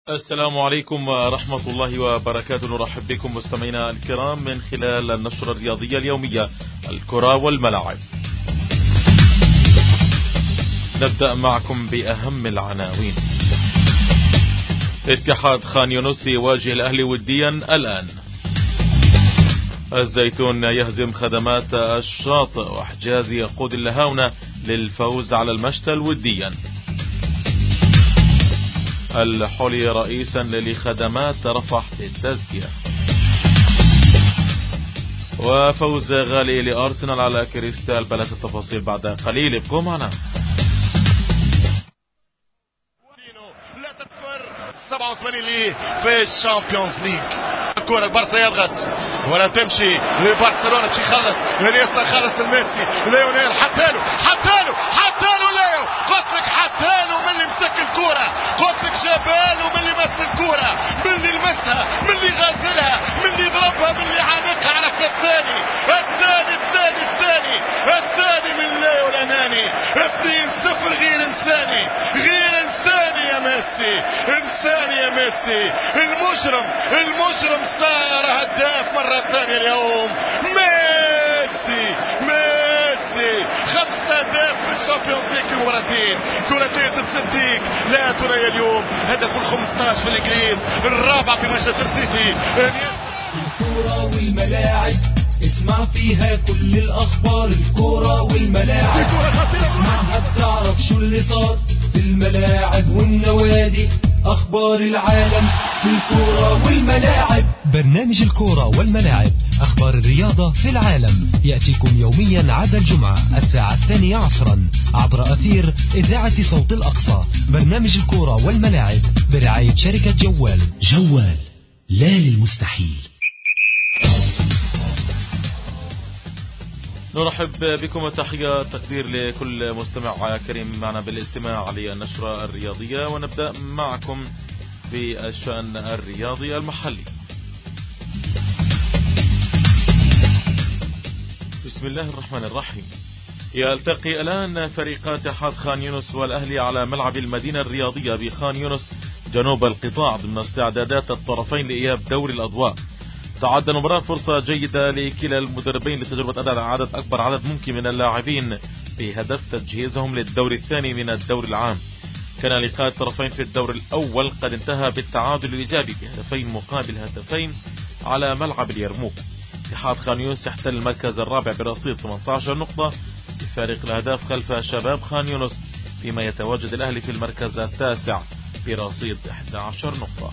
السلام عليكم ورحمة الله وبركاته. نرحب بكم مستمعينا الكرام من خلال النشرة الرياضية اليومية الكرة والملاعب. نبدأ معكم بأهم العناوين. اتحاد خان يونس يواجه الأهلي وديا الآن. الزيتون يهزم خدمات الشاطئ، وحجازي يقود اللهاونة للفوز على المشتل وديا. الحولي رئيسا لخدمات رفح للتزكية. وفوز غالي لأرسنال على كريستال بالاس. التفاصيل بعد قليل، ابقوا معنا. لا تكفر 87 ليه في الشامبيونز ليج. الكرة البارسا يضغط ولا تمشي لبرشلونة باش يخلص انيستا، خلص الميسي، ليونيل حتالو ليو، قلت لك حتالو من اللي مسك الكرة، قلت لك جابالو من اللي مس الكرة، من اللي لمسها، من اللي غازلها، من اللي ضربها، من اللي عانقها على الثاني من ليو الأناني. 2-0 غير انساني يا ميسي، انساني يا ميسي. المجرم صار هداف مرة ثانية اليوم. ميسي 5 أهداف في الشامبيونز ليج في مباراتين، ثلاثية السلتيك لا ثنائي اليوم، هدف ال15 في الإنجليز، الرابع في مانشستر سيتي. الكرة والملاعب اسمع فيها كل الأخبار. الكرة والملاعب اسمعها تعرف شو اللي صار في الملاعب والنوادي، أخبار العالم في الكرة والملاعب. برنامج الكرة والملاعب، أخبار الرياضة في العالم، يأتيكم يوميا عدا الجمعة الساعة 2 عصرا عبر أثير إذاعة صوت الأقصى. برنامج الكرة والملاعب برعاية شركة جوال لا للمستحيل. نرحب بكم وتحية تقدير لكل مستمع كريم معنا بالاستماع للنشرة الرياضية، ونبدأ معكم بالشأن الرياضي المحلي. بسم الله الرحمن الرحيم. يلتقي الآن فريقا اتحاد خان يونس والأهلي على ملعب المدينة الرياضية بخان يونس جنوب القطاع ضمن استعدادات الطرفين لإياب دوري الأضواء. تعد المباراة فرصة جيدة لكلا المدربين لتجربة أداء أكبر عدد ممكن من اللاعبين بهدف تجهيزهم للدور الثاني من الدور العام. كان لقاء الطرفين في الدور الأول قد انتهى بالتعادل الإيجابي بهدفين مقابل هدفين على ملعب اليرموك. اتحاد خان يونس يحتل المركز الرابع برصيد 18 نقطة بفارق الأهداف خلف شباب خان يونس، فيما يتواجد الأهلي في المركز التاسع برصيد 11 نقطة.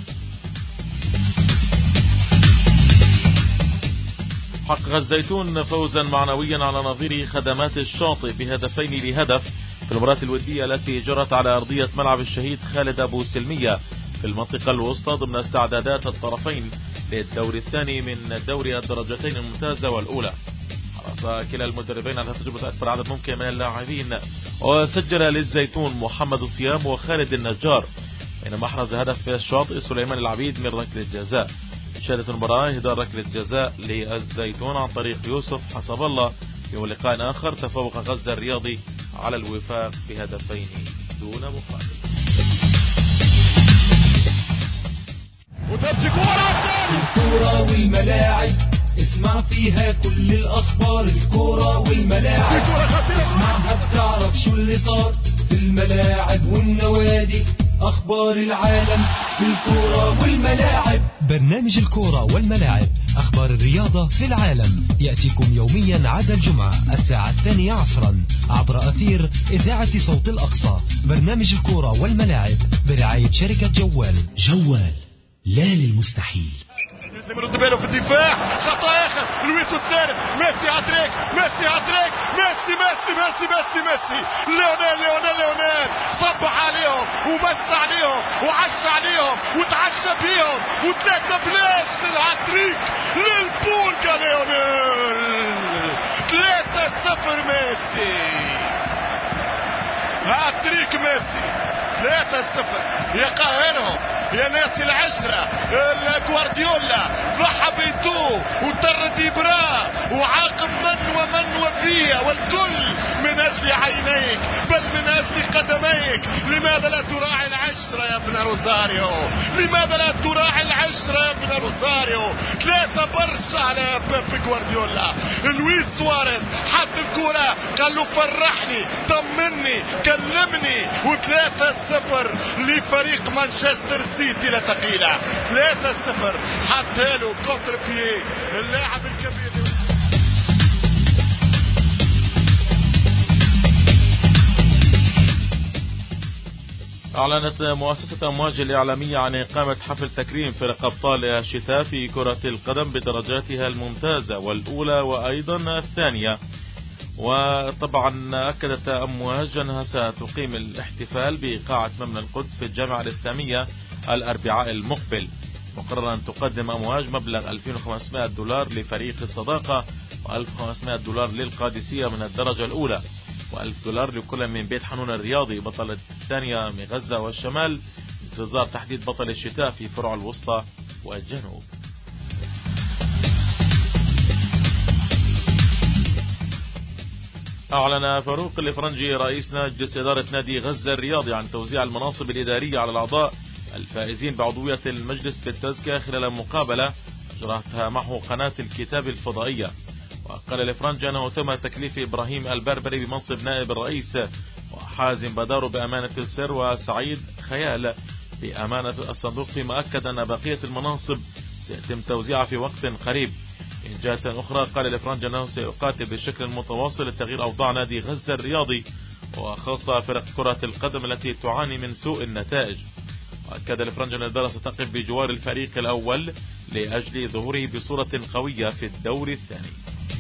حقق الزيتون فوزا معنويا على نظير خدمات الشاطئ بهدفين لهدف في المباراة الودية التي جرت على أرضية ملعب الشهيد خالد أبو سلمية في المنطقة الوسطى ضمن استعدادات الطرفين للدور الثاني من دوري الدرجتين الممتازة والأولى. حرص كلا المدربين على تجربة أكبر عدد ممكن من اللاعبين، وسجل للزيتون محمد صيام وخالد النجار، بينما أحرز هدف في الشاطئ سليمان العبيد من ركلة جزاء. شهدت المباراة إهدار ركلة جزاء للزيتون عن طريق يوسف حسب الله. في لقاء آخر تفوق غزة الرياضي على الوفاق بهدفين دون مقابل. الكرة والملاعب اسمع فيها كل الأخبار. الكرة والملاعب اسمعها تعرف شو اللي صار في الملاعب والنوادي، أخبار العالم في الكرة والملاعب. برنامج الكرة والملاعب، أخبار الرياضة في العالم، يأتيكم يوميا عدا الجمعة الساعة 2 عصرا عبر أثير إذاعة صوت الأقصى. برنامج الكرة والملاعب برعاية شركة جوال لا للمستحيل. لازم يرد باله في الدفاع. خطأ آخر لويس الثالث. ميسي هاتريك. ميسي ليونيل صبح عليهم ومس عليهم وعش عليهم وتعشى بيهم، وثلاثة بلاش للهاتريك للبولكا ليونيل. 3-0 ميسي، هاتريك ميسي 3-0 يقهرهم يا ناس العشرة. جوارديولا ضحى بيتو وطرد إبرا وعاقب من ومن وفيه والكل من أجل عينيك بل من أجل قدميك. لماذا لا تراعي العشرة يا ابن روزاريو؟ لماذا لا تراعي العشرة يا ابن روزاريو؟ 3 برشا على بيب جوارديولا. لويس سواريز حط الكرة قال له فرحني طمني كلمني. و3-0 لفريق مانشستر سيتي لا ثقيلة. 3-0 حط له كونتر بيي اللاعب الكبير. أعلنت مؤسسة أمواج الإعلامية عن إقامة حفل تكريم فرق أبطال الشتاء في كرة القدم بدرجاتها الممتازة والأولى وأيضا الثانية. وطبعا أكدت أمواج أنها ستقيم الاحتفال بقاعة مبنى القدس في الجامعة الإسلامية الأربعاء المقبل. مقرر أن تقدم أمواج مبلغ $2500 لفريق الصداقة و$1500 للقادسية من الدرجة الأولى و$1000 لكل من بيت حنون الرياضي بطل الثانية من غزة والشمال، انتظار تحديد بطل الشتاء في فروع الوسطى والجنوب. أعلن فاروق الإفرنجي رئيس مجلس إدارة نادي غزة الرياضي عن توزيع المناصب الإدارية على الأعضاء الفائزين بعضوية المجلس بالتزكية خلال مقابلة أجرتها معه قناة الكتاب الفضائية. وقال الإفرنجي أنه تم تكليف إبراهيم البربري بمنصب نائب الرئيس وحازم بدار بأمانة السر وسعيد خيال بأمانة الصندوق، فيما أكد أن بقية المناصب سيتم توزيعها في وقت قريب. من جهة أخرى قال الإفرنجي أنه سيقاتل بشكل متواصل لتغيير أوضاع نادي غزة الرياضي وخاصة فرق كرة القدم التي تعاني من سوء النتائج. وأكد الإفرنجي أن الإدارة ستقف بجوار الفريق الأول لأجل ظهوره بصورة قوية في الدور الثاني.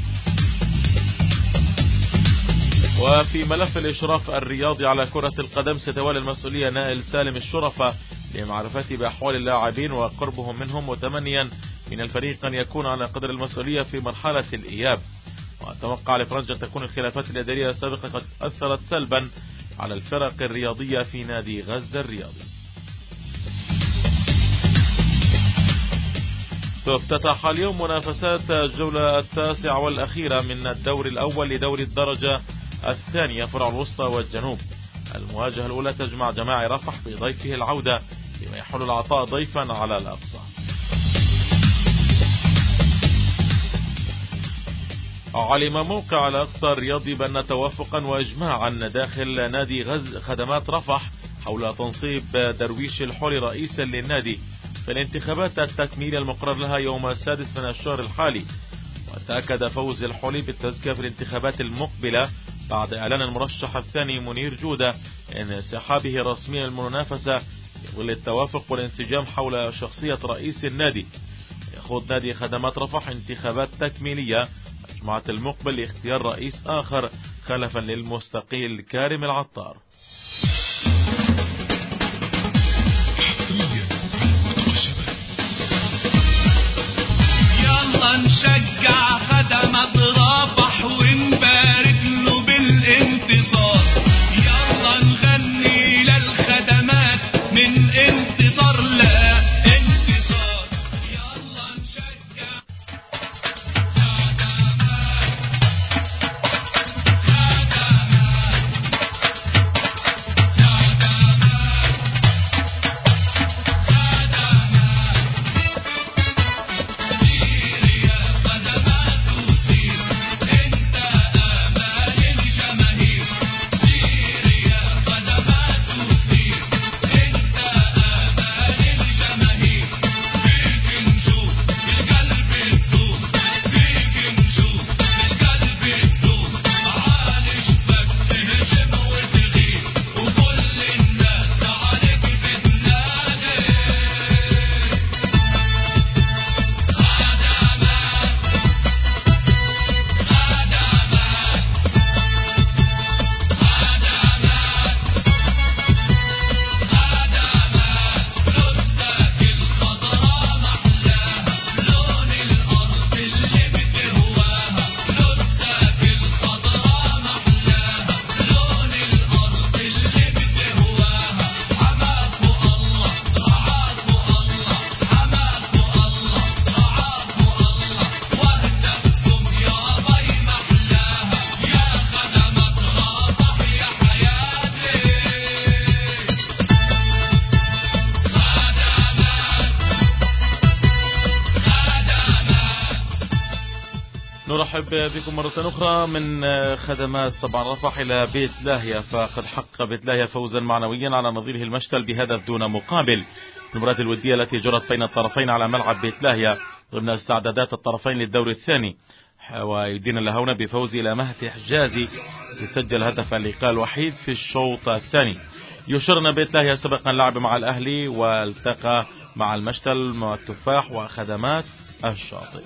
وفي ملف الإشراف الرياضي على كرة القدم ستولي المسؤولية نائل سالم الشرفة لمعرفته بأحوال اللاعبين وقربهم منهم، متمنيا من الفريق أن يكون على قدر المسؤولية في مرحلة الإياب. وأتوقع الإفرنجي أن تكون الخلافات الإدارية السابقة قد أثرت سلبا على الفرق الرياضية في نادي غزة الرياضي. تفتتح اليوم منافسات الجولة 9 والأخيرة من الدور الأول لدور الدرجة الثانية فرع الوسطى والجنوب. المواجهة الأولى تجمع جماعي رفح بضيفه العودة لما يحل العطاء ضيفا على الأقصى. علم موقع الأقصى الرياضي بأن توافقا وإجماعا داخل نادي خدمات رفح حول تنصيب درويش الحولي رئيسا للنادي في الانتخابات التكميلية المقرر لها يوم 6 من الشهر الحالي. وتأكد فوز الحولي بالتزكية في الانتخابات المقبلة بعد إعلان المرشح الثاني منير جودة انسحابه رسميا المنافسة للتوافق والانسجام حول شخصية رئيس النادي. يخوض نادي خدمات رفح انتخابات تكميلية الجمعة المقبل لاختيار رئيس آخر خلفا للمستقيل كارم العطار. يلا نشجع خدمات رفح ونبارك له بالانتصار. يلا نغني للخدمات من انتصار لانتصار. يلا نشجع خدمات نرحب بكم مرة أخرى من خدمات طبعا رفح إلى بيت لاهيا. فقد حقق بيت لاهيا فوزا معنويا على نظيره المشتل بهدف دون مقابل. المباراة الودية التي جرت بين الطرفين على ملعب بيت لاهيا ضمن استعدادات الطرفين للدور الثاني، ويدين اللهونة بفوز إلى مهدي حجازي يسجل هدف اللقاء الوحيد في الشوط الثاني. يشرنا بيت لاهيا سبقا لعب مع الأهلي والتقى مع المشتل والتفاح وخدمات الشاطئ.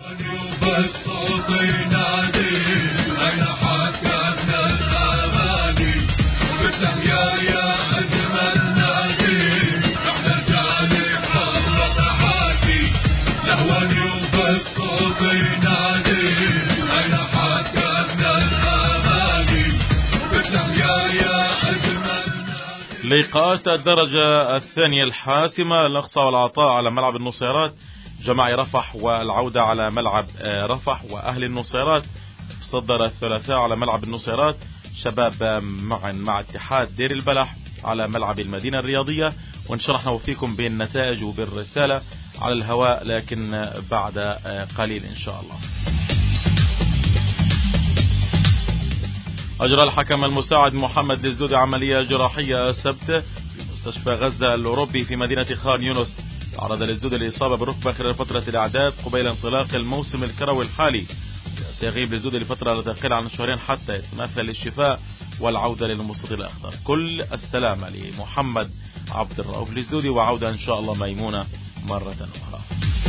لقاءات الدرجة الثانية الحاسمة، الأقصى والعطاء على ملعب النصيرات، جماعي رفح والعودة على ملعب رفح، وأهل النصيرات صدر الثلاثاء على ملعب النصيرات، شباب معا مع اتحاد دير البلح على ملعب المدينة الرياضية. ونشرحنا وفيكم بالنتائج وبالرسالة على الهواء لكن بعد قليل إن شاء الله. أجرى الحكم المساعد محمد الزدودي عملية جراحية السبت في مستشفى غزة الأوروبي في مدينة خان يونس. تعرض الزدودي للإصابة بالركبة خلال فترة الإعداد قبيل انطلاق الموسم الكروي الحالي. سيغيب الزدودي لفترة لا تقل عن شهرين حتى يتمثل الشفاء والعودة للمستطيل الأخضر. كل السلامة لمحمد عبد الرؤوف الزدودي، وعودة إن شاء الله ميمونة مرة أخرى.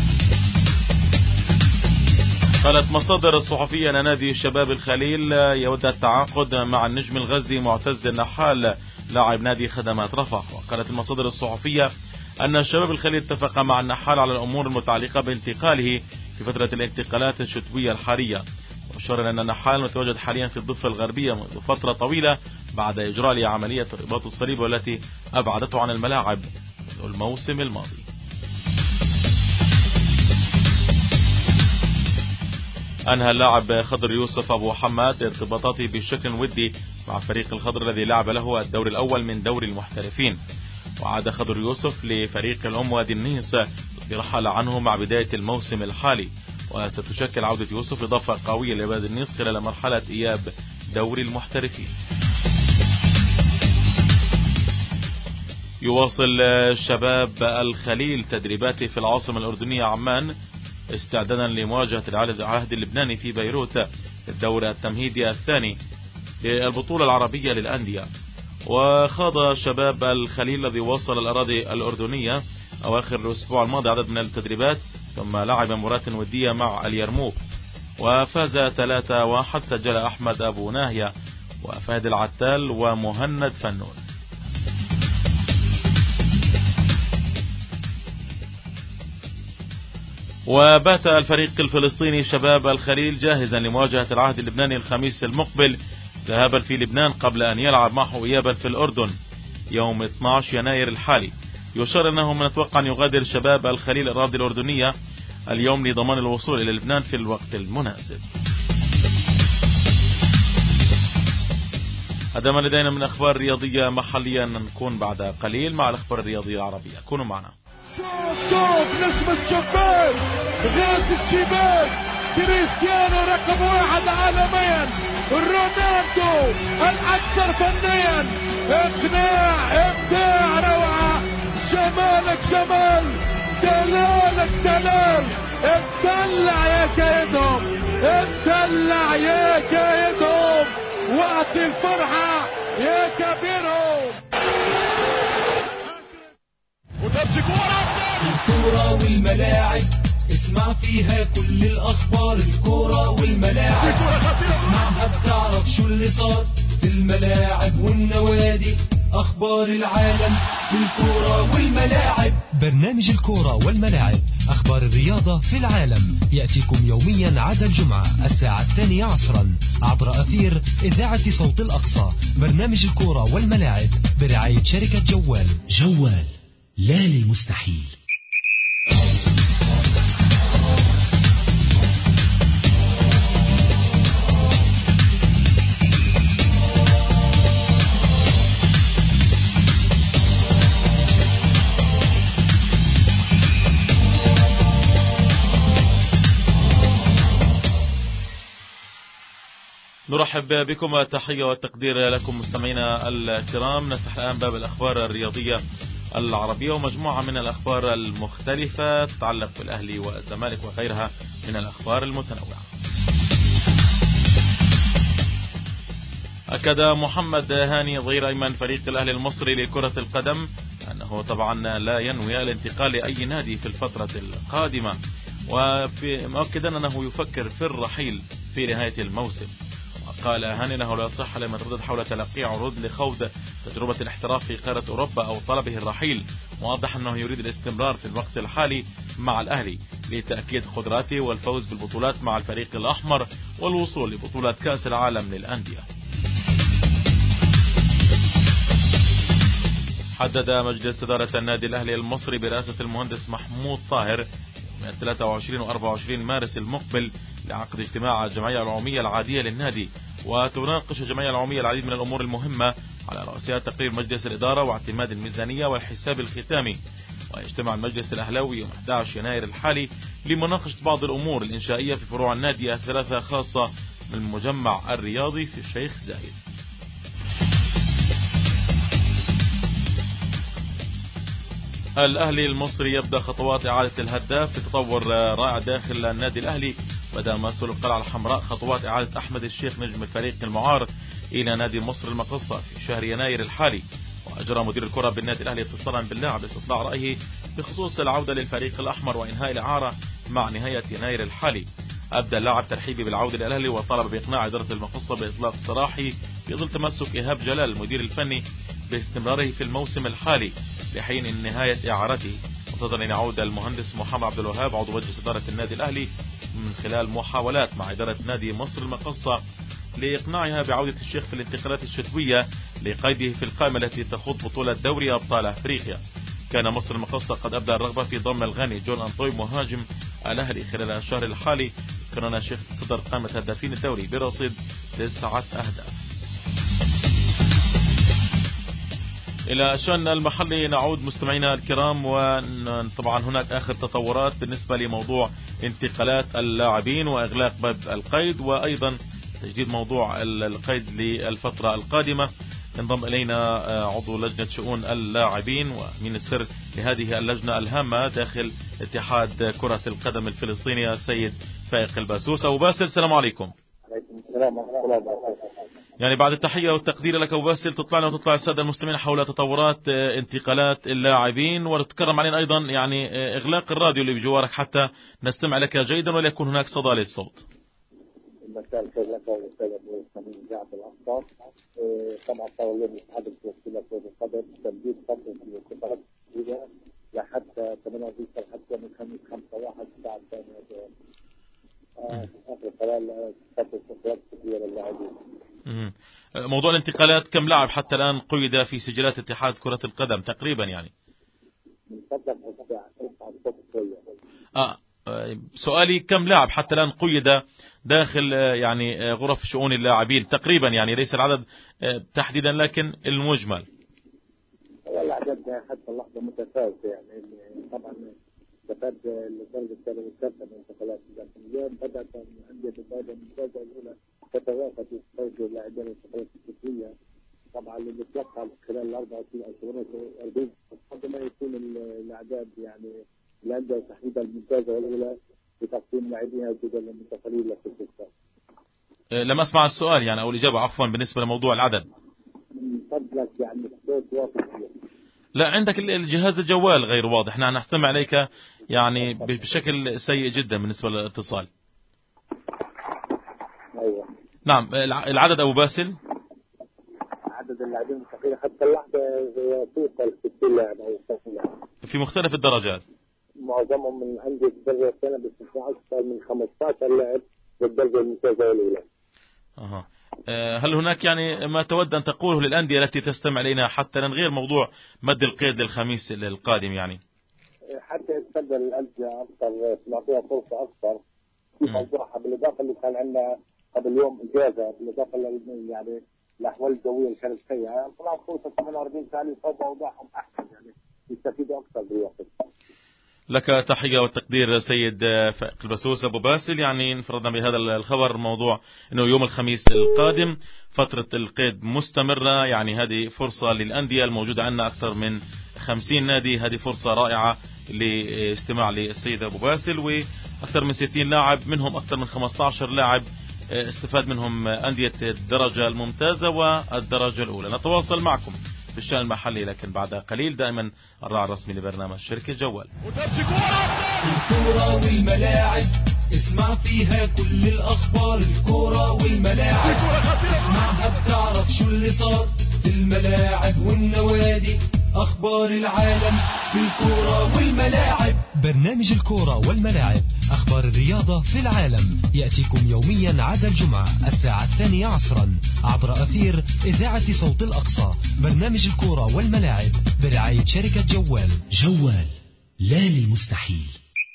قالت مصادر الصحفية أن نادي الشباب الخليل يود التعاقد مع النجم الغزي معتز النحال لاعب نادي خدمات رفح. وقالت المصادر الصحفية أن الشباب الخليل اتفق مع النحال على الأمور المتعلقة بانتقاله في فترة الانتقالات الشتوية الحالية. وأشار أن النحال متواجد حاليا في الضفة الغربية منذ فترة طويلة بعد إجراء عملية الرباط الصليبي والتي أبعدته عن الملاعب منذ الموسم الماضي. أنهى اللاعب خضر يوسف أبو حماد ارتباطاته بشكل ودي مع فريق الخضر الذي لعب له الدور الأول من دوري المحترفين. وعاد خضر يوسف لفريق الأم وادي النيس الذي رحل عنه مع بداية الموسم الحالي. وستشكل عودة يوسف إضافة قوية لوادي النيس خلال مرحلة إياب دوري المحترفين. يواصل شباب الخليل تدريباته في العاصمة الأردنية عمان استعدادا لمواجهة العهد اللبناني في بيروت الدور التمهيدي الثاني للبطولة العربية للأندية. وخاض شباب الخليل الذي وصل الأراضي الأردنية أواخر الأسبوع الماضي عدد من التدريبات، ثم لعب مباراة ودية مع اليرموك وفاز 3-1. سجل أحمد أبو ناهية وفهد العتال ومهند فنون. وبات الفريق الفلسطيني شباب الخليل جاهزا لمواجهة العهد اللبناني الخميس المقبل ذهابا في لبنان قبل أن يلعب معه إيابا في الأردن يوم 12 يناير الحالي. يشار أنه من المتوقع أن يغادر شباب الخليل الأراضي الأردنية اليوم لضمان الوصول إلى لبنان في الوقت المناسب. هذا ما لدينا من أخبار رياضية محلية، نكون بعد قليل مع الأخبار الرياضية العربية. كونوا معنا. شوف نجم الشباب غاز الشباب كريستيانو رقم 1 عالميا، رونالدو الأكثر فنيا، إقناع، إبداع، روعة، جمالك جمال، دلالك دلال. اتدلع يا كايدهم، اتدلع يا كايدهم، وقت الفرحة يا كبيرهم. الكورة والملاعب اسمع فيها كل الأخبار. الكورة والملاعب اسمعها بتعرف شو اللي صار في الملاعب والنوادي. أخبار العالم بالكورة والملاعب. برنامج الكورة والملاعب، أخبار الرياضة في العالم، يأتيكم يوميا عدا الجمعة الساعة 2 عصرا عبر أثير إذاعة صوت الأقصى. برنامج الكورة والملاعب برعاية شركة جوال. جوال لا للمستحيل. نرحب بكم التحية والتقدير لكم مستمعينا الكرام. نفتح الآن باب الأخبار الرياضية العربية ومجموعة من الأخبار المختلفة تتعلق بالأهلي والزمالك وغيرها من الأخبار المتنوعة. أكد محمد هاني ظهير أيمن فريق الأهلي المصري لكرة القدم أنه طبعا لا ينوي الانتقال لأي نادي في الفترة القادمة، ومؤكدا أنه يفكر في الرحيل في نهاية الموسم. وقال هاني أنه لا صحة لمن ردد حول تلقي عروض لخوض تجربة الاحتراف في قارة أوروبا أو طلبه الرحيل، موضح أنه يريد الاستمرار في الوقت الحالي مع الأهلي لتأكيد قدراته والفوز بالبطولات مع الفريق الأحمر والوصول لبطولة كأس العالم للأندية. حدد مجلس إدارة النادي الأهلي المصري برئاسة المهندس محمود طاهر من 23 و 24 مارس المقبل لعقد اجتماع الجمعية العمومية العادية للنادي، وتناقش الجمعية العمومية العديد من الأمور المهمة على رأسها تقرير مجلس الإدارة واعتماد الميزانية والحساب الختامي. ويجتمع المجلس الأهلاوي يوم 11 يناير الحالي لمناقشة بعض الأمور الإنشائية في فروع النادي الثلاثة خاصة من المجمع الرياضي في الشيخ زايد. الأهلي المصري يبدأ خطوات إعادة الهداف في تطور رائع داخل النادي الأهلي. بدأ مسؤول القلعة الحمراء خطوات إعادة أحمد الشيخ نجم الفريق المعار إلى نادي مصر المقصة في شهر يناير الحالي. وأجرى مدير الكرة بالنادي الأهلي اتصالا باللاعب لاستطلاع رأيه بخصوص العودة للفريق الأحمر وإنهاء الإعارة مع نهاية يناير الحالي. أبدأ اللاعب ترحيبي بالعودة للأهلي وطلب بإقناع إدارة المقصة بإطلاق سراحه في ظل تمسك إيهاب جلال المدير الفني باستمراره في الموسم الحالي لحين نهاية إعارته، منتظر أن يعود المهندس محمد عبد الوهاب عضو مجلس إدارة النادي الأهلي من خلال محاولات مع إدارة نادي مصر المقصة لإقناعها بعودة الشيخ في الانتقالات الشتوية لقيده في القائمة التي تخوض بطولة دوري أبطال أفريقيا. كان مصر المقصة قد أبدى الرغبة في ضم الغني جون أنطوي مهاجم الأهلي خلال الشهر الحالي، كان الشيخ تصدر قائمة هدافين الدوري برصيد 9 أهداف. إلى الشأن المحلي نعود مستمعينا الكرام، وطبعا هناك آخر تطورات بالنسبة لموضوع انتقالات اللاعبين وإغلاق باب القيد، وأيضا تجديد موضوع القيد للفترة القادمة. انضم إلينا عضو لجنة شؤون اللاعبين وأمين السر لهذه اللجنة الهامة داخل اتحاد كرة القدم الفلسطيني السيد فائق الباسوس. أبو باسل، السلام عليكم. عليكم السلام ورحمة الله وبركاته. يعني بعد التحية والتقدير لك أبو باسل، تطلعنا وتطلع السادة المستمعين حول تطورات انتقالات اللاعبين، وتتكرم علينا أيضا يعني إغلاق الراديو اللي بجوارك حتى نستمع لك جيدا ولا يكون هناك صدى للصوت. مساء الخير لك والأستاذ أبو سمير جعفر الأنصار. طبعا صار اليوم اتحاد الكرة القدم تمديد فترة الانتقالات لحتى 28 حتى من 5/1 الساعة 2 آخر قرار فترة انتقالات كثيرة للاعبين. موضوع الانتقالات كم لاعب حتى الآن قيد في سجلات اتحاد كرة القدم تقريبا يعني؟ من فضلك سؤالي كم لاعب حتى الآن قيد داخل يعني غرف شؤون اللاعبين تقريبا، يعني ليس العدد تحديدا لكن المجمل. العدد حتى اللحظة متفاوتة، يعني طبعا استفاد الدرجة الثانية والثالثة من انتقالات، لكن اليوم بدأت أندية الدرجة الممتازة الأولى تتوافد وتوجه اللاعبين الانتقالات الشتوية. طبعا اللي بيتوقع خلال 24 أو 48 قبل ما يكون الأعداد يعني الأندية تحديدا الممتازة والأولى بتقديم لاعبيها جدا للمنتقلين للفريق. لم أسمع السؤال يعني أو الإجابة عفوا بالنسبة لموضوع العدد. من فضلك يعني الصوت واضح. لا عندك الجهاز الجوال غير واضح، نحن نستمع إليك يعني بشكل سيء جدا بالنسبة للاتصال. أيوة. نعم العدد أبو باسل. عدد اللاعبين المنتقلين حتى اللحظة توصل 60 لاعب أو 60 لاعب في مختلف الدرجات. معظمهم من أندية الدرجة الثانية باستثناء أكثر من 15 لاعب بالدرجة الممتازة والأولى. هل هناك يعني ما تود أن تقوله للأندية التي تستمع إلينا حتى غير موضوع مد القيد للخميس القادم، يعني حتى يتقدر الأندية أكثر نعطيها فرصة أكثر في موضوعها، بالإضافة اللي كان عندنا قبل يوم إجازة، بالإضافة يعني الأحوال الجوية اللي كانت سيئة، طلعت فرصة 48 ساعة يصابوا أوضاعهم أحسن، يعني يستفيدوا أكثر بالوقت. لك تحية والتقدير سيد فائق البسوس أبو باسل. يعني انفردنا بهذا الخبر، موضوع أنه يوم الخميس القادم فترة القيد مستمرة. يعني هذه فرصة للأندية الموجودة عندنا أكثر من 50 نادي، هذه فرصة رائعة لاستماع للسيد أبو باسل، وأكثر من 60 لاعب منهم أكثر من 15 لاعب استفاد منهم أندية الدرجة الممتازة والدرجة الأولى. نتواصل معكم في الشأن المحلي لكن بعد قليل. دائما الراعي الرسمي لبرنامج شركة جوال. الكورة والملاعب اسمع فيها كل الأخبار. الكورة والملاعب اسمعها بتعرف شو اللي صار في الملاعب والنوادي. أخبار العالم في الكورة والملاعب. برنامج الكورة والملاعب، أخبار الرياضة في العالم، يأتيكم يوميا عدا الجمعة الساعة 2 عصرا عبر أثير إذاعة صوت الأقصى. برنامج الكورة والملاعب برعاية شركة جوال. جوال، لا للمستحيل.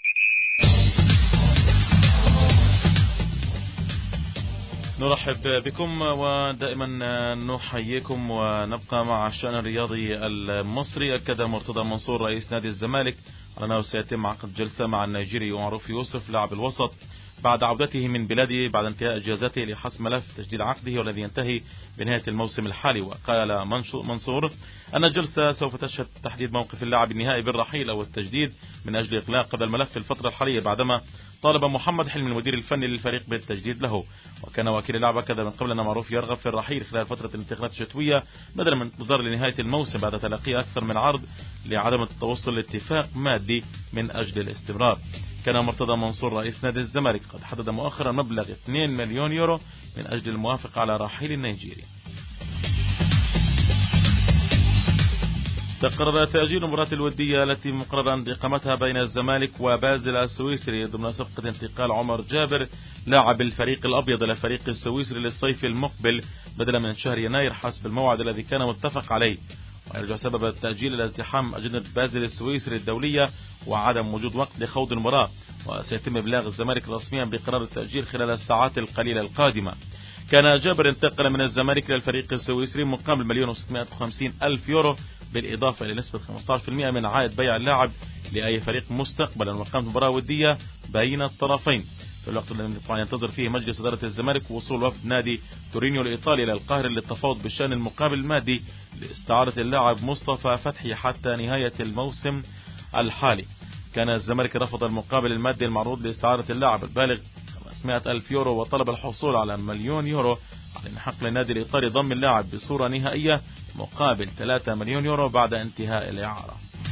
نرحب بكم ودائما نحييكم ونبقى مع الشأن الرياضي المصري. أكد مرتضى منصور رئيس نادي الزمالك على أنه سيتم عقد جلسة مع النيجيري معروف يوسف لاعب الوسط بعد عودته من بلاده بعد انتهاء إجازته لحسم ملف تجديد عقده والذي ينتهي بنهاية الموسم الحالي. وقال منصور أن الجلسة سوف تشهد تحديد موقف اللاعب النهائي بالرحيل أو التجديد من أجل إغلاق هذا الملف في الفترة الحالية، بعدما طالب محمد حلمي المدير الفني للفريق بالتجديد له. وكان وكيل اللاعب كذا من قبل أن معروف يرغب في الرحيل خلال فترة الانتقالات الشتوية بدلا من انتظار لنهاية الموسم بعد تلقي أكثر من عرض لعدم التوصل لاتفاق مادي من أجل الاستمرار. كان مرتضى منصور رئيس نادي الزمالك قد حدد مؤخرا مبلغ 2 مليون يورو من أجل الموافقة على رحيل النيجيري. تقرر تأجيل المباراة الودية التي مقررا إقامتها بين الزمالك وبازل السويسري ضمن صفقة انتقال عمر جابر لاعب الفريق الأبيض إلى الفريق السويسري للصيف المقبل بدلا من شهر يناير حسب الموعد الذي كان متفق عليه. ويرجع سبب التأجيل إلى ازدحام أجندة بازل السويسري الدولية وعدم وجود وقت لخوض المباراة، وسيتم إبلاغ الزمالك رسميا بقرار التأجيل خلال الساعات القليلة القادمة. كان جابر انتقل من الزمالك للفريق السويسري مقابل 1,650,000 يورو بالإضافة إلى نسبة 15% من عائد بيع اللاعب لأي فريق مستقبلا، وقامت مباراة ودية بين الطرفين في الوقت الذي ينتظر فيه مجلس إدارة الزمالك وصول وفد نادي تورينيو الإيطالي إلى القاهرة للتفاوض بالشأن المقابل المادي لاستعارة اللاعب مصطفى فتحي حتى نهاية الموسم الحالي. كان الزمالك رفض المقابل المادي المعروض لاستعارة اللاعب البالغ 500,000 يورو وطلب الحصول على 1,000,000 يورو على أن حق للنادي الإيطالي ضم اللاعب بصورة نهائية مقابل 3 مليون يورو بعد انتهاء الإعارة.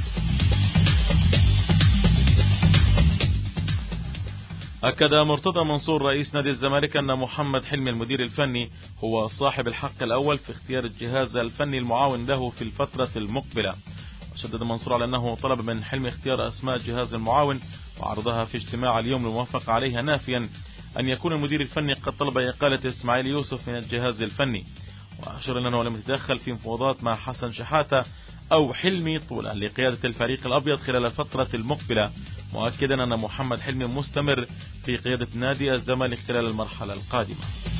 أكد مرتضى منصور رئيس نادي الزمالك أن محمد حلمي المدير الفني هو صاحب الحق الأول في اختيار الجهاز الفني المعاون له في الفترة المقبلة. وشدد منصور على أنه طلب من حلمي اختيار أسماء جهاز المعاون وعرضها في اجتماع اليوم الموافق عليها، نافيا أن يكون المدير الفني قد طلب إقالة إسماعيل يوسف من الجهاز الفني، وأشار أنه لم يتدخل في مفاوضات مع حسن شحاتة أو حلمي طولا لقيادة الفريق الأبيض خلال الفترة المقبلة، مؤكدا أن محمد حلمي مستمر في قيادة نادي الزمالك خلال المرحلة القادمة.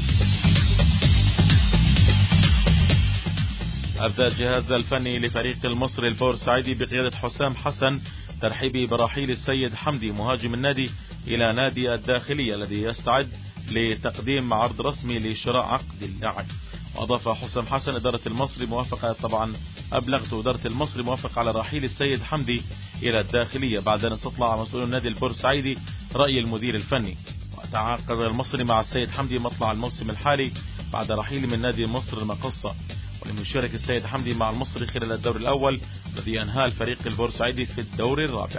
أبدأ الجهاز الفني لفريق المصري البورسعيدي بقيادة حسام حسن ترحيبه برحيل السيد حمدي مهاجم النادي إلى نادي الداخلية الذي يستعد لتقديم عرض رسمي لشراء عقد اللاعب. وأضاف حسام حسن إدارة المصري موافقة أبلغت إدارة المصري موافقة على رحيل السيد حمدي إلى الداخلية بعد أن استطلع مسؤول النادي البورسعيدي رأي المدير الفني. وتعاقد المصري مع السيد حمدي مطلع الموسم الحالي بعد رحيله من نادي مصر المقصة، ولم يشارك السيد حمدي مع المصري خلال الدور الأول الذي أنهى الفريق البورسعيدي في الدور الرابع.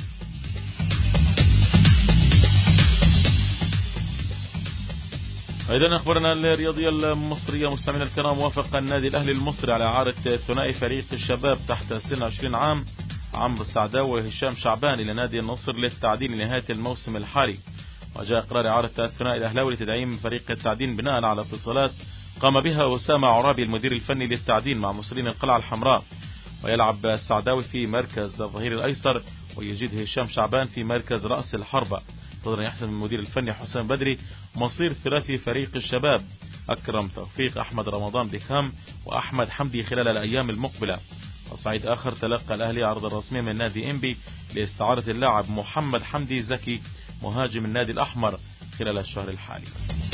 أيضا أخبرنا الرياضية المصرية مستمعينا الكرام، وافق النادي الأهلي المصري على إعارة ثنائي فريق الشباب تحت سن 20 عام عمرو السعداوي وهشام شعبان إلى نادي النصر للتعدين لنهاية الموسم الحالي. وجاء قرار إعارة الثنائي الأهلاوي لتدعيم فريق التعدين بناء على اتصالات قام بها أسامة عرابي المدير الفني للتعدين مع مسؤولين القلعة الحمراء. ويلعب السعداوي في مركز الظهير الأيسر ويجد هشام شعبان في مركز رأس الحربة. قدر يحسم المدير الفني حسام بدري مصير ثلاثي فريق الشباب أكرم توفيق أحمد رمضان بكام وأحمد حمدي خلال الأيام المقبلة. صعيد آخر تلقى الأهلي عرض رسمي من نادي إنبي لاستعارة اللاعب محمد حمدي زكي مهاجم النادي الأحمر خلال الشهر الحالي.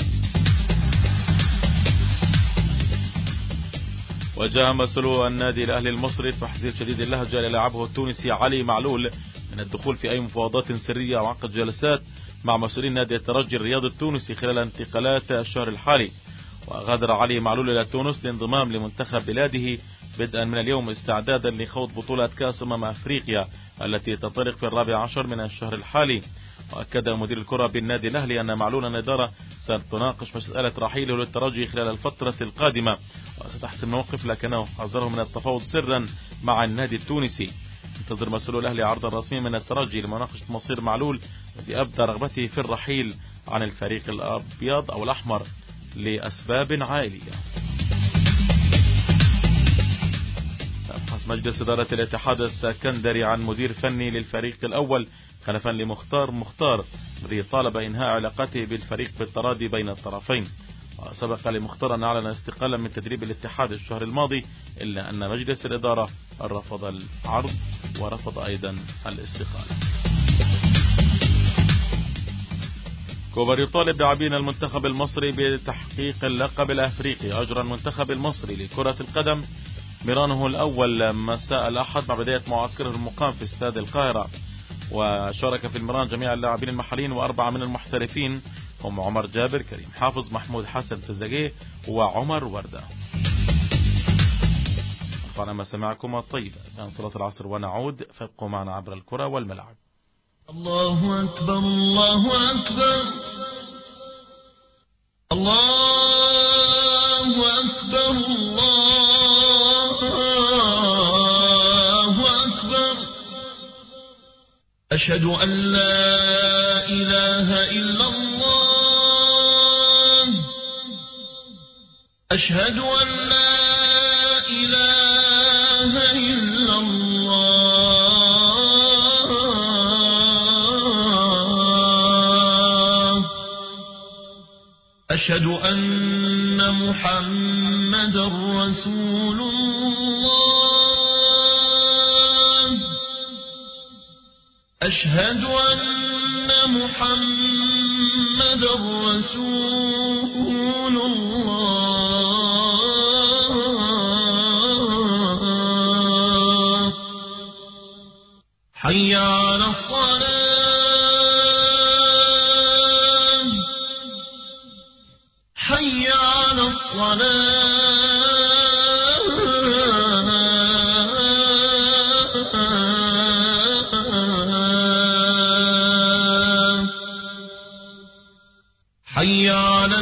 وجاء مسؤول النادي الأهلي المصري تحذير شديد اللهجة للاعبه التونسي علي معلول من الدخول في أي مفاوضات سرية أو عقد جلسات مع مسؤولين نادي الترجي الرياضي التونسي خلال انتقالات الشهر الحالي. وغادر علي معلول إلى تونس لانضمام لمنتخب بلاده بدءا من اليوم استعدادا لخوض بطولة كأس أفريقيا التي تنطلق في 14 من الشهر الحالي. وأكد مدير الكرة بالنادي الأهلي أن معلول الإدارة ستناقش مسألة رحيله للترجي خلال الفترة القادمة وستحسم موقف، لكنه حذره من التفاوض سرا مع النادي التونسي. ينتظر مسؤول الأهلي عرضا رسميا من الترجي لمناقشة مصير معلول الذي أبدى رغبته في الرحيل عن الفريق الأبيض أو الأحمر لأسباب عائلية. تبحث مجلس إدارة الاتحاد السكندري عن مدير فني للفريق الأول خلفا لمختار مختار الذي طالب إنهاء علاقته بالفريق بالتراضي بين الطرفين. وسبق لمختار أن أعلن استقالا من تدريب الاتحاد الشهر الماضي، إلا أن مجلس الإدارة رفض العرض ورفض أيضا الاستقالة. كوبر يطالب لاعبين المنتخب المصري بتحقيق اللقب الأفريقي. أجرى المنتخب المصري لكرة القدم ميرانه الأول مساء الأحد مع بداية معسكره المقام في استاد القاهرة. وشارك في الميران جميع اللاعبين المحليين وأربعة من المحترفين هم عمر جابر، كريم حافظ، محمود حسن تزاجيه وعمر وردة. رفعنا مسامعكم الطيبة بين صلاة العصر ونعود، فابقوا معنا عبر الكرة والملعب. الله أكبر الله أكبر الله أكبر الله أكبر أشهد أن لا إله إلا الله أشهد أن لا إله إلا الله أشهد أن محمدا رسول الله أشهد أن محمدا رسول الله حي على الصلاة حي على الصلاة حي على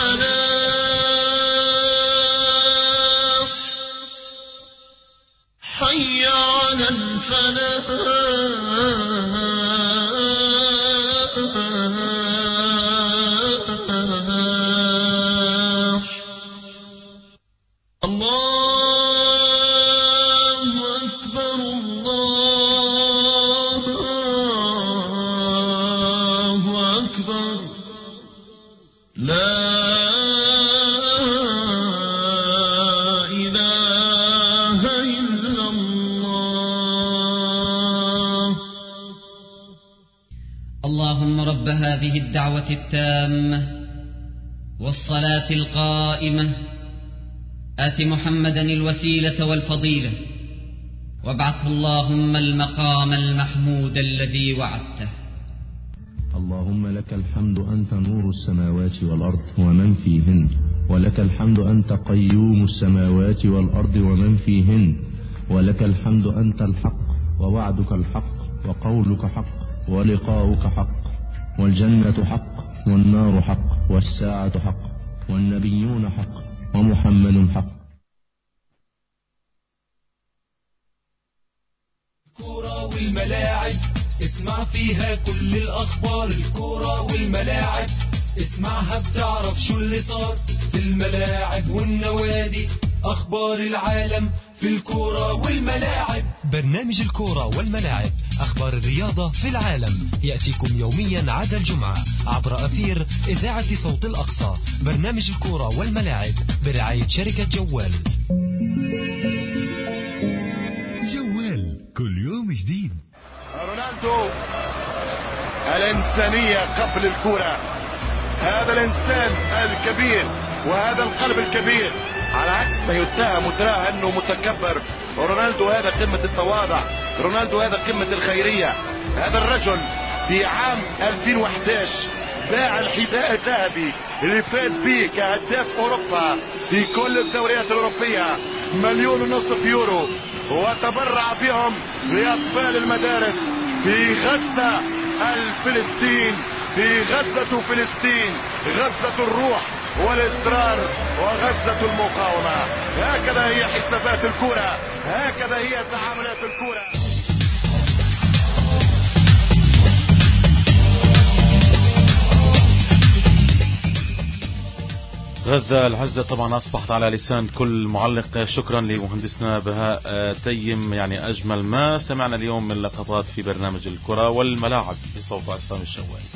الفلاح حي على الفلاح الله أكبر الله أكبر لا إله إلا الله. اللهم رب هذه الدعوة التامة والصلاة القائمة آت محمدا الوسيلة والفضيلة وابعثه اللهم المقام المحمود الذي وعدته. اللهم لك الحمد أنت نور السماوات والأرض ومن فيهن، ولك الحمد أنت قيوم السماوات والأرض ومن فيهن، ولك الحمد أنت الحق ووعدك الحق وقولك حق ولقاؤك حق، والجنة حق والنار حق والساعة حق والنبيون حق ومحمد حق. الكورة والملاعب اسمع فيها كل الأخبار. الكورة والملاعب اسمعها بتعرف شو اللي صار في الملاعب والنوادي. أخبار العالم في الكورة والملاعب. برنامج الكورة والملاعب، أخبار الرياضة في العالم، يأتيكم يوميا عدا الجمعة عبر أثير إذاعة صوت الأقصى. برنامج الكورة والملاعب برعاية شركة جوال. الإنسانية قبل الكرة. هذا الإنسان الكبير وهذا القلب الكبير، على عكس ما يتهم وتراه أنه متكبر. رونالدو هذا قمة التواضع، رونالدو هذا قمة الخيرية. هذا الرجل في عام 2011 باع الحذاء الذهبي اللي فاز به كهداف أوروبا في كل الدوريات الأوروبية 1.5 مليون يورو، وتبرع بهم لأطفال المدارس في غزة الفلسطين، في غزة فلسطين، غزة الروح والإصرار وغزة المقاومة. هكذا هي حسابات الكرة، هكذا هي تعاملات الكرة. غزة العزة طبعا أصبحت على لسان كل معلق. شكرا لمهندسنا بهاء تيم. يعني أجمل ما سمعنا اليوم من لقطات في برنامج الكرة والملاعب بصوت عصام الشوالي.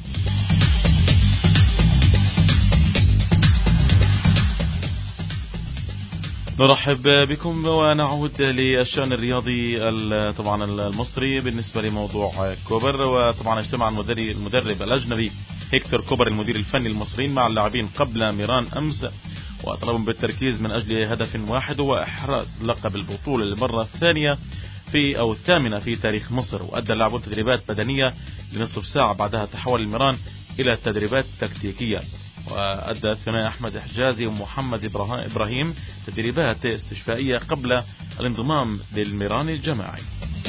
نرحب بكم ونعود للشأن الرياضي طبعا المصري بالنسبة لموضوع كوبر. وطبعا اجتمع المدرب الأجنبي هيكتور كوبر المدير الفني المصريين مع اللاعبين قبل ميران أمس، وطلبهم بالتركيز من أجل هدف واحد هو إحراز لقب البطولة للمرة الثانية أو الثامنة في تاريخ مصر. وأدى اللاعبون تدريبات بدنية لنصف ساعة، بعدها تحول الميران إلى تدريبات تكتيكية. وأدى الثنائي أحمد حجازي ومحمد إبراهيم تدريبات استشفائية قبل الانضمام للميران الجماعي.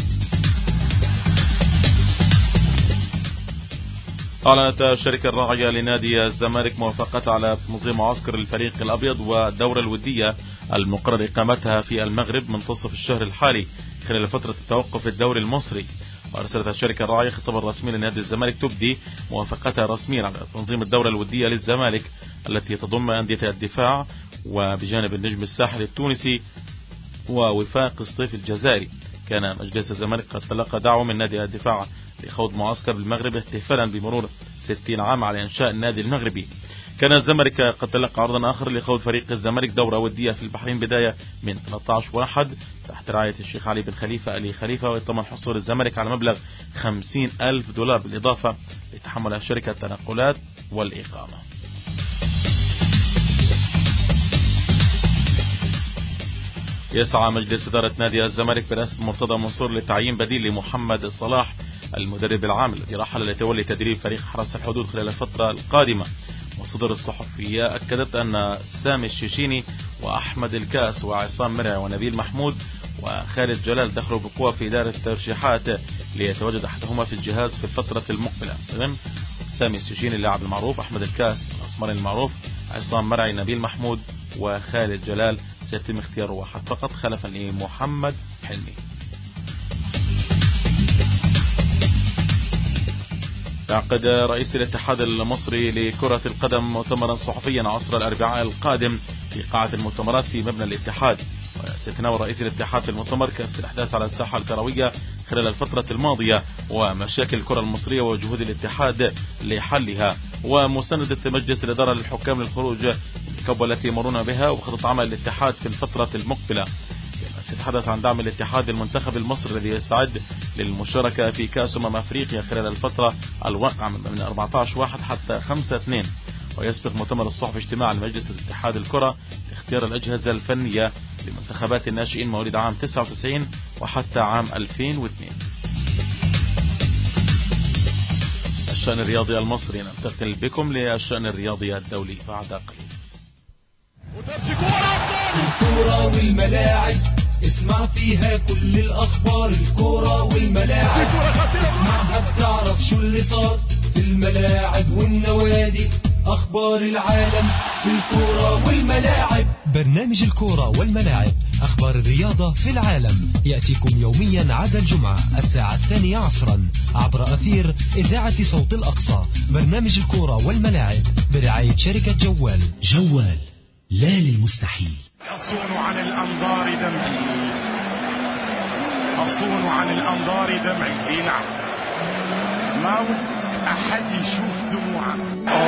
أعلنت الشركة الراعية لنادي الزمالك موافقتها على تنظيم معسكر الفريق الأبيض والدورة الودية المقرر إقامتها في المغرب منتصف الشهر الحالي خلال فترة التوقف الدوري المصري. وأرسلت الشركة الراعية خطابا رسميا لنادي الزمالك تبدي موافقتها رسميا على تنظيم الدورة الودية للزمالك التي تضم أندية الدفاع وبجانب النجم الساحلي التونسي ووفاق الصيف الجزائري. كان مجلس الزمالك قد تلقى دعوة من نادي الدفاع لخوض معسكر بالمغرب احتفالا بمرور 60 عام على إنشاء النادي المغربي. كان الزمالك قد تلقى عرضا آخر لخوض فريق الزمالك دورة ودية في البحرين بداية من 13/1 تحت رعاية الشيخ علي بن خليفة آل خليفة، ويتضمن حصول الزمالك على مبلغ $50,000 بالإضافة لتحمل الشركة التنقلات والإقامة. يسعى مجلس إدارة نادي الزمالك برئاسة مرتضى منصور لتعيين بديل لمحمد صلاح المدرب العام الذي رحل لتولي تدريب فريق حرس الحدود خلال الفترة القادمة. وصدر الصحفية أكدت أن سامي الشيشيني وأحمد الكاس وعصام مرعي ونبيل محمود وخالد جلال دخلوا بقوة في إدارة الترشيحات ليتواجد أحدهما في الجهاز في الفترة المقبلة. سامي الشيشيني اللاعب المعروف، أحمد الكاس الأسمر المعروف، عصام مرعي، نبيل محمود وخالد جلال سيتم اختيار واحد فقط خلفا لمحمد حلمي. يعقد رئيس الاتحاد المصري لكرة القدم مؤتمرا صحفيا عصر الأربعاء القادم في قاعة المؤتمرات في مبنى الاتحاد. وسيتناول رئيس الاتحاد في المؤتمر كافة الأحداث على الساحة الكروية خلال الفترة الماضية ومشاكل الكرة المصرية وجهود الاتحاد لحلها، ومساندة مجلس الإدارة للحكام للخروج من الكبوة التي يمرون بها وخطط عمل الاتحاد في الفترة المقبلة. سيتحدث عن دعم الاتحاد المنتخب المصري الذي يستعد للمشاركة في كأس أفريقيا خلال الفترة الواقعة من 14/1 حتى 5/2. ويسبق مؤتمر الصحفي اجتماع لمجلس الاتحاد الكرة لاختيار الأجهزة الفنية لمنتخبات الناشئين مواليد عام 99 وحتى عام 2002. الشأن الرياضي المصري. ننتقل بكم للشأن الرياضي الدولي بعد قليل. الكورة والملاعب اسمع فيها كل الأخبار. الكورة والملاعب اسمعها بتعرف شو اللي صار في الملاعب والنوادي. أخبار العالم في الكورة والملاعب. برنامج الكورة والملاعب أخبار الرياضة في العالم يأتيكم يوميا عدا الجمعة 2:00 عصرا عبر أثير إذاعة صوت الأقصى. برنامج الكورة والملاعب برعاية شركة جوال. جوال لا للمستحيل. أصون عن الأنظار دمعي، أصون عن الأنظار دمعي. نعم، ما ود أحد يشوف دموعه.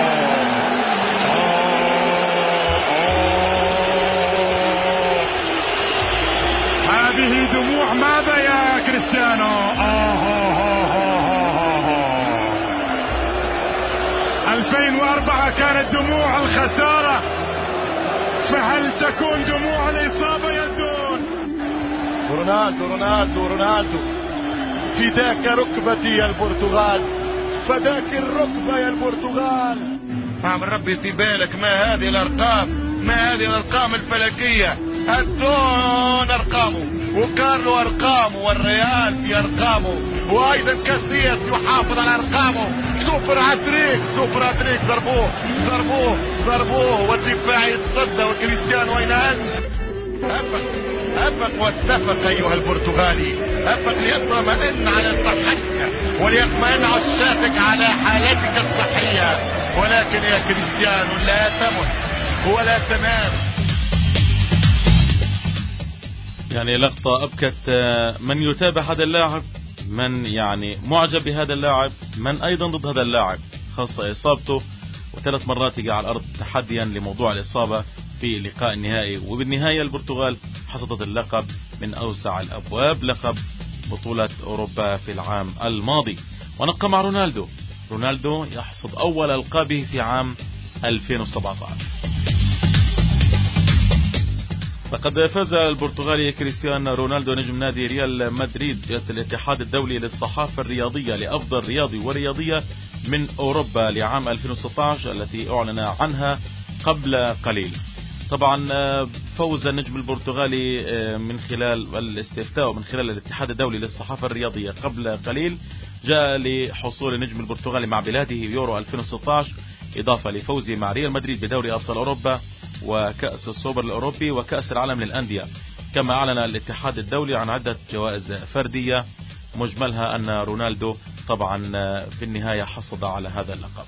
هذه دموع ماذا يا كريستيانو؟ 2004 كانت دموع الخسارة، فهل تكون دموع الإصابة يا دون؟ رونالدو رونالدو رونالدو، فداك ركبتي يا البرتغال، فداك الركبة يا البرتغال. عم ربي في بالك، ما هذه الأرقام، ما هذه الأرقام الفلكية. الدون أرقامه، وكارلو أرقامه، والريال في أرقامه، وأيضا كاسياس يحافظ على أرقامه. سوبر هاتريك، سوبر هاتريك، ضربوه ضربوه ضربوه، والدفاع يتصدى، وكريستيانو أين أنت؟ أفق واستفق أيها البرتغالي، أفق ليطمئن على صحتك، وليطمئن عشاقك على حالتك الصحية، ولكن يا كريستيانو لا تمت ولا تنام. يعني لقطة أبكت من يتابع هذا اللاعب، من يعني معجب بهذا اللاعب، من أيضا ضد هذا اللاعب، خاصة إصابته، وثلاث مرات يقع على الأرض تحديا لموضوع الإصابة في اللقاء النهائي. وبالنهاية البرتغال حصدت اللقب من أوسع الأبواب، لقب بطولة أوروبا في العام الماضي. ونبقى مع رونالدو. رونالدو يحصد أول ألقابه في عام 2017. فقد فاز البرتغالي كريستيانو رونالدو نجم نادي ريال مدريد الاتحاد الدولي للصحافة الرياضية لأفضل رياضي ورياضية من أوروبا لعام 2016 التي أعلن عنها قبل قليل. طبعا فوز النجم البرتغالي من خلال الاستفتاء من خلال الاتحاد الدولي للصحافة الرياضية قبل قليل جاء لحصول النجم البرتغالي مع بلاده يورو 2016، إضافة لفوزه مع ريال مدريد بدوري أبطال أوروبا وكأس السوبر الأوروبي وكأس العالم للأندية. كما أعلن الاتحاد الدولي عن عدة جوائز فردية، مجملها أن رونالدو طبعا في النهاية حصد على هذا اللقب.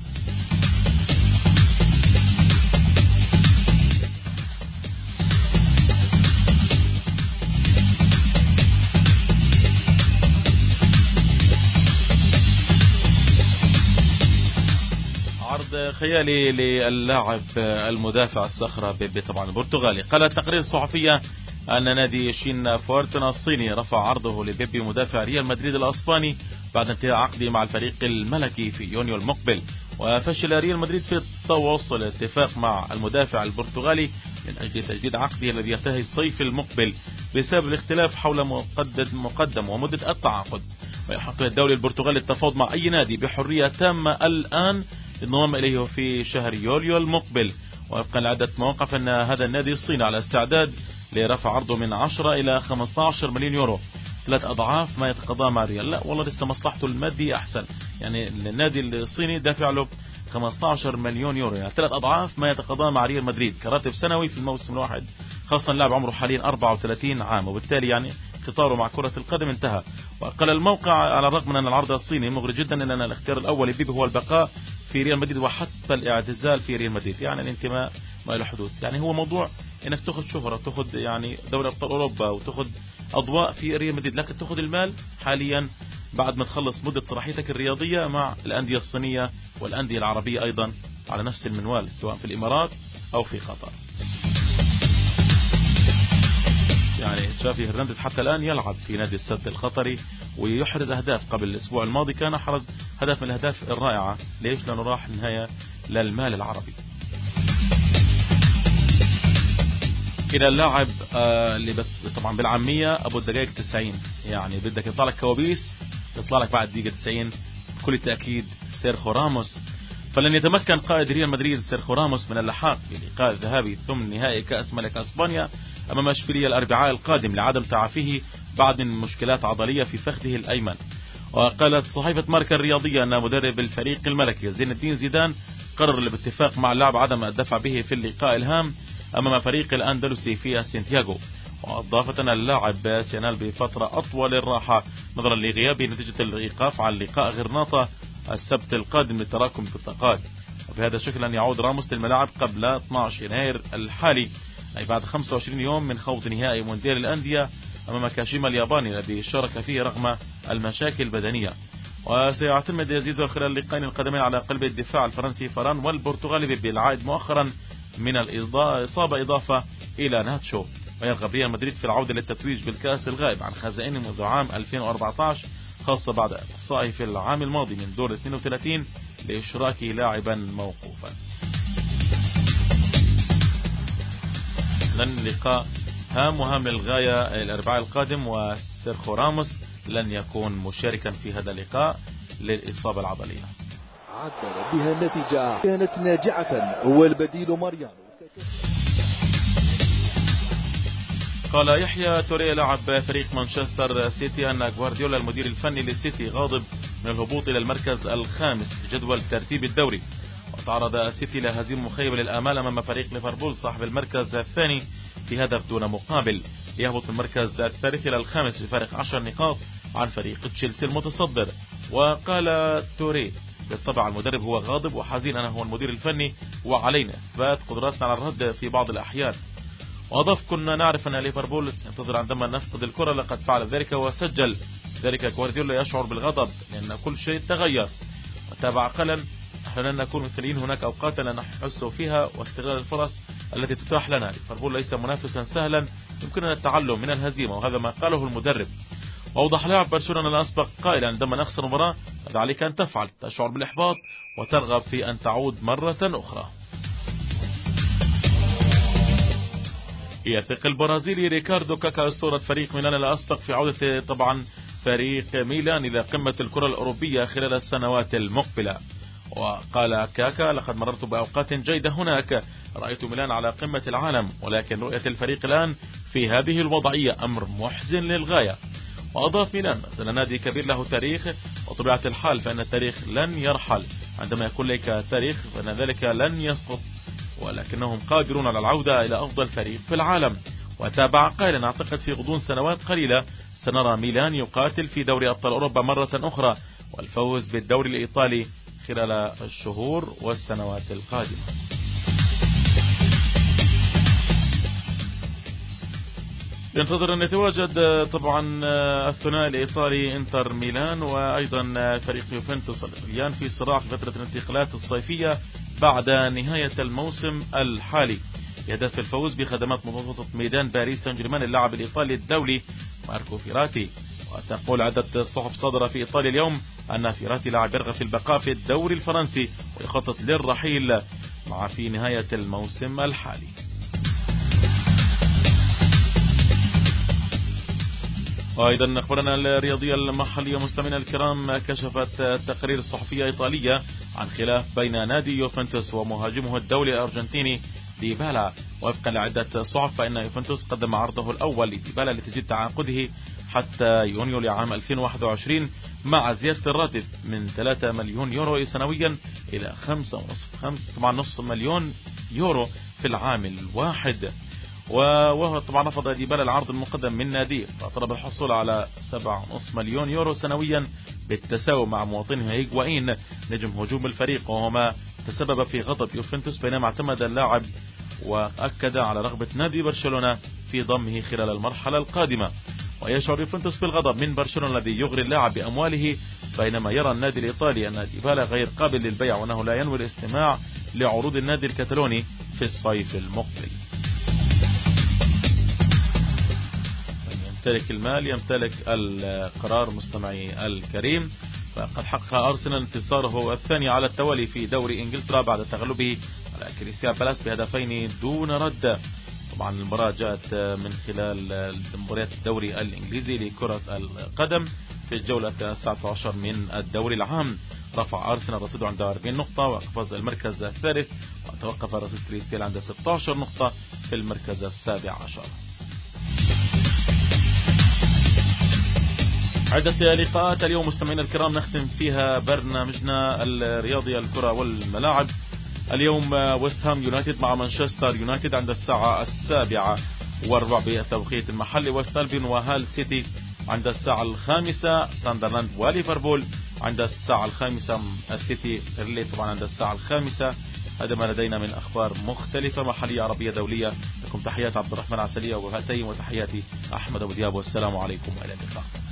عرض خيالي للاعب المدافع الصخرة بيبي طبعا البرتغالي. قالت تقرير صحفية أن نادي شين فورتنا الصيني رفع عرضه لبيبي مدافع ريال مدريد الأسباني بعد انتهاء عقده مع الفريق الملكي في يونيو المقبل. وفشل ريال مدريد في توصل الاتفاق مع المدافع البرتغالي من أجل تجديد عقده الذي ينتهي الصيف المقبل بسبب الاختلاف حول مقدم ومدة التعاقد. ويحق الدولي البرتغالي التفاوض مع أي نادي بحرية تامة الآن انضمام إليه في شهر يوليو المقبل. وفقا لعدة مواقف أن هذا النادي الصيني على استعداد لرفع عرضه من 10 إلى 15 مليون يورو، 3 أضعاف ما يتقاضاه مع ريال. لا والله لسه مصلحته المادية أحسن، يعني النادي الصيني دافع له 15 مليون يورو، يعني 3 أضعاف ما يتقاضاه مع ريال مدريد كراتب سنوي في الموسم الواحد، خاصة اللاعب عمره حاليا 34 عام، وبالتالي يعني قطاره مع كرة القدم انتهى. وقال الموقع على الرغم من أن العرض الصيني مغري جدا إلا أن الاختيار الأول لبيبي هو البقاء في ريال مدريد وحتى الاعتزال في ريال مدريد، يعني الانتماء ما له حدود. يعني هو موضوع انك تاخذ شهرة، تاخذ يعني دوري ابطال اوروبا وتاخذ اضواء في ريال مدريد، لكن تاخذ المال حاليا بعد ما تخلص مدة صلاحيتك الرياضية مع الأندية الصينية والأندية العربية أيضا على نفس المنوال، سواء في الإمارات أو في قطر. يعني تشافي هرنانديز حتى الآن يلعب في نادي السد القطري ويحرز أهداف. قبل الأسبوع الماضي كان حرز هدف من الأهداف الرائعة. ليش؟ لأنه راح النهاية للمال العربي. إلى اللاعب اللي طبعا بالعامية أبو الدقائق 90، يعني بدك يطلع لك كوابيس يطلع لك بعد دقيقة 90 بكل تأكيد سيرخيو راموس. فلن يتمكن قائد ريال مدريد سيرخيو راموس من اللحاق باللقاء الذهابي ثم نهائي كأس ملك اسبانيا امام اشبيلية الاربعاء القادم لعدم تعافيه بعد من مشكلات عضلية في فخذه الايمن. وقالت صحيفة ماركا الرياضية ان مدرب الفريق الملكي زين الدين زيدان قرر بالاتفاق مع اللاعب عدم الدفع به في اللقاء الهام امام فريق الاندلسي في سانتياغو. واضافت ان اللاعب سينال بفترة اطول الراحة نظرا لغيابه نتيجة الايقاف عن لقاء غرناطة السبت القادم للتراكم في الطاقات. وبهذا الشكل أن يعود راموس للملاعب قبل 12 يناير الحالي، أي بعد 25 يوم من خوض نهائي مونديال الأندية أمام كاشيما الياباني الذي شارك فيه رغم المشاكل البدنية. وسيعتمد زيزو خلال اللقاءين القادمين على قلب الدفاع الفرنسي فران والبرتغالي بيبي العائد مؤخرا من الإصابة إضافة إلى ناتشو. ويرغب ريال مدريد في العودة للتتويج بالكأس الغائب عن خزائنه منذ عام 2014 خاصة بعد إقصائه في العام الماضي من دور 32 لإشراكه لاعبا موقوفا. لن لقاء هام وهام للغاية الأربعاء القادم، وسيرخو راموس لن يكون مشاركا في هذا اللقاء للإصابة العضلية. عدل بها النتيجة كانت ناجعة، هو البديل ماريانو. قال يحيى توريه لاعب فريق مانشستر سيتي أن غوارديولا المدير الفني للسيتي غاضب من الهبوط إلى المركز الخامس في جدول ترتيب الدوري. وتعرض السيتي لهزيمة مخيبة للآمال أمام فريق ليفربول صاحب المركز الثاني في هدف دون مقابل، ليهبط من المركز الثالث إلى الخامس بفارق 10 نقاط عن فريق تشيلسي المتصدر. وقال توريه بالطبع المدرب هو غاضب وحزين، أنا هو المدير الفني وعلينا إثبات قدراتنا على الرد في بعض الأحيان. وأضاف كنا نعرف أن ليفربول ينتظر عندما نفقد الكرة، لقد فعل ذلك وسجل ذلك. غوارديولا يشعر بالغضب لأن كل شيء تغير. وتابع قائلا نحن لن نكون مثليين، هناك أوقات لا نحس فيها واستغلال الفرص التي تتاح لنا. ليفربول ليس منافسا سهلا، يمكننا التعلم من الهزيمة، وهذا ما قاله المدرب. وأوضح لاعب برشلونة الأسبق قائلا عندما نخسر مباراة هذا عليك أن تفعل، تشعر بالإحباط وترغب في أن تعود مرة أخرى. يثق البرازيلي ريكاردو كاكا أسطورة فريق ميلان الأسبق في عودة طبعا فريق ميلان إلى قمة الكرة الأوروبية خلال السنوات المقبلة. وقال كاكا لقد مررت بأوقات جيدة هناك، رأيت ميلان على قمة العالم، ولكن رؤية الفريق الآن في هذه الوضعية أمر محزن للغاية. وأضاف ميلان أن نادي كبير له تاريخ، وطبيعة الحال فإن التاريخ لن يرحل، عندما يكون لك تاريخ فإن ذلك لن يسقط، ولكنهم قادرون على العودة إلى أفضل فريق في العالم. وتابع قائلا أعتقد في غضون سنوات قليلة سنرى ميلان يقاتل في دوري أبطال أوروبا مرة أخرى والفوز بالدوري الإيطالي خلال الشهور والسنوات القادمة. ينتظر أن يتواجد طبعا الثنائي الإيطالي انتر ميلان وأيضا فريق يوفنتوس الإيطاليان في صراع في فترة الانتقالات الصيفية بعد نهاية الموسم الحالي، يهدف الفوز بخدمات متوسط ميدان باريس سان جيرمان اللاعب الإيطالي الدولي ماركو فيراتي. وتقول عدة صحف صادرة في إيطاليا اليوم أن فيراتي لاعب يرغب في البقاء في الدوري الفرنسي ويخطط للرحيل مع في نهاية الموسم الحالي. وأيضا أخبرنا الرياضية المحلية مستمعينا الكرام، كشفت تقارير صحفية إيطالية عن خلاف بين نادي يوفنتوس ومهاجمه الدولي الأرجنتيني ديبالا. وفقا لعدة صحف فإن يوفنتوس قدم عرضه الأول لديبالا لتجديد تعاقده حتى يونيو لعام 2021 مع زيادة الراتب من 3 مليون يورو سنويا إلى 5.5 مليون يورو في العام الواحد. وهو طبعا رفض ديبالا العرض المقدم من ناديه، فطلب الحصول على 7.5 مليون يورو سنويا بالتساوي مع مواطنه هيغوايين نجم هجوم الفريق، وهو ما تسبب في غضب يوفنتوس بينما اعتمد اللاعب وأكد على رغبة نادي برشلونة في ضمه خلال المرحلة القادمة. ويشعر يوفنتوس بالغضب من برشلونة الذي يغري اللاعب بأمواله، بينما يرى النادي الإيطالي أن ديبالا غير قابل للبيع وأنه لا ينوي الاستماع لعروض النادي الكتالوني في الصيف المقبل. يمتلك المال يمتلك القرار مستمعي الكريم. فقد حقق أرسنال انتصاره الثاني على التوالي في دوري إنجلترا بعد تغلبه على كريستال بالاس بهدفين دون رد. طبعا المباراة جاءت من خلال مباريات الدوري الإنجليزي لكرة القدم في الجولة 19 من الدوري العام. رفع أرسنال رصيده عند 40 نقطة وقفز المركز الثالث، وتوقف رصيد كريستال عند 16 نقطة في المركز السابع عشر. عدة لقاءات اليوم مستمعينا الكرام نختم فيها برنامجنا الرياضي الكرة والملاعب. اليوم ويست هام يونايتد مع مانشستر يونايتد عند الساعة 7:15 بالتوقيت المحلي. ويست ألبيون وهال سيتي عند الساعة 5. ساندرلاند وليفربول عند الساعة 5. السيتي ريلي طبعا عند الساعة 5. هذا ما لدينا من أخبار مختلفة محلية عربية دولية. لكم تحيات عبد الرحمن عسلية وهاتين وتحياتي أحمد أبو دياب، والسلام عليكم وإلى اللقاء.